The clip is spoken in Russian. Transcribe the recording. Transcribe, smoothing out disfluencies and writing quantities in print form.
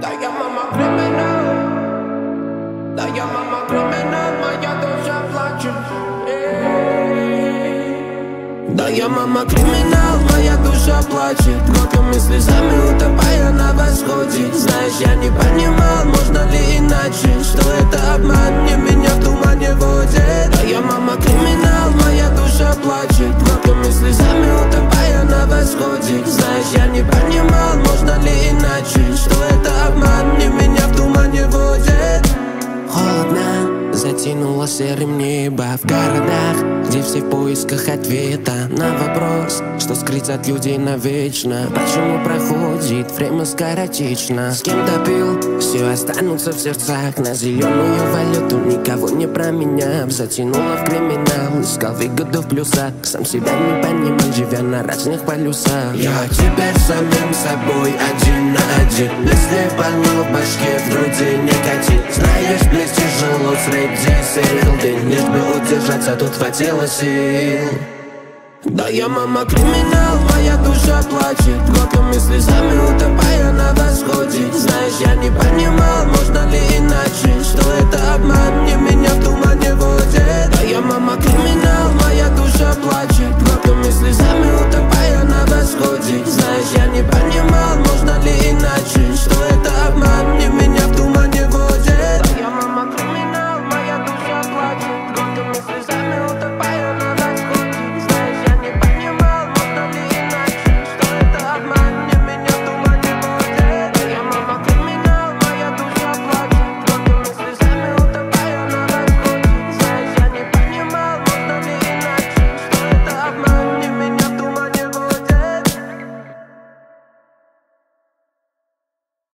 Да я мама криминал, да я мама криминал, моя душа плачет. Да я мама криминал, моя душа плачет, кровью и слезами утопая на восходе. Знаешь, я не понимал, можно ли иначе, что это обман, не меня в тумане водит. Да я мама криминал, моя душа плачет, кровью и слезами утопая на восходе. Знаешь, я не понимал, можно ли иначе, что это обман, не меня в тумане водит. Холодно, затянуло серым небо в городах, где все в поисках ответа на вопрос, что скрыть от людей навечно. Почему проходит время скоротечно? С кем-то пил, все останутся в сердцах. На зеленую валюту никого не променяв. Затянуло в криминал, искал выгоду в плюсах. Сам себя не понимал, живя на разных полюсах. Я теперь самим собой один на один. Мысли полно в башке, вроде никотин. Знаешь, близ тяжело среди серил. Лишь бы удержаться, тут хватило сил. Да я мама криминал, моя душа плачет, кровью и слезами утопая на восходе. Знаешь, я не понимал, можно ли иначе, что это обман, не меня в тумане водит. Да я мама криминал, моя душа плачет, кровью и слезами утопая на восходе. Знаешь, я не понимал, можно ли иначе, что это